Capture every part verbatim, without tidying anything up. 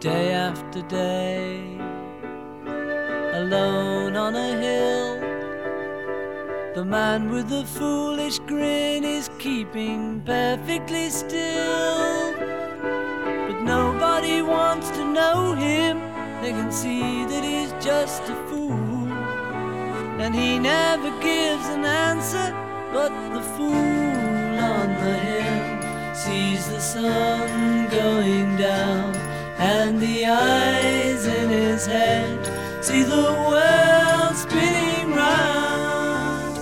day after day, alone on a hill. The man with the foolish grin is keeping perfectly still, but nobody wants to know him. They can see that he's just a fool, and he never gives an answer. But the fool on the hill sees the sun going down, and the eyes in his head see the world spinning round.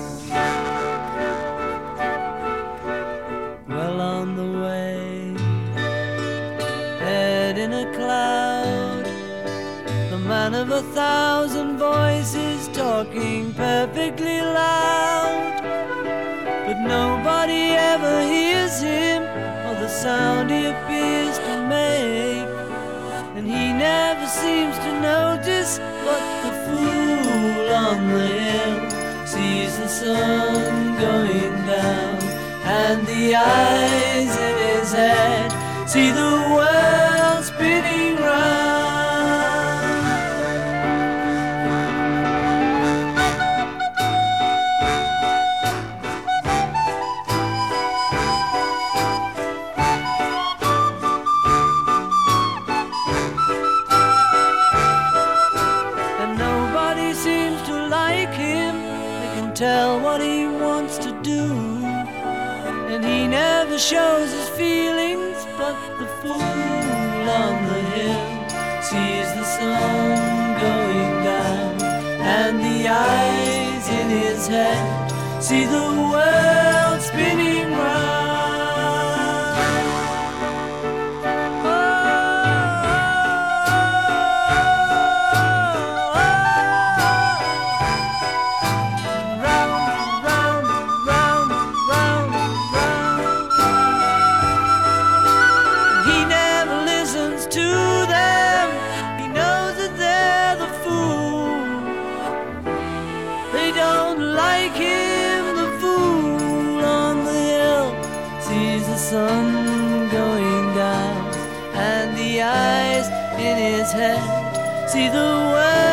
Well on the way, head in a cloud, the man of a thousand voices talking perfectly loud, but nobody ever hears him or the sound he appears to make, and he never seems to notice. But the fool on the hill sees the sun going down, and the eyes in his head see the world spinning round. Tell what he wants to do, and he never shows his feelings. But the fool on the hill sees the sun going down, and the eyes in his head see the world spinning round. Sun going down, and the eyes in his head see the world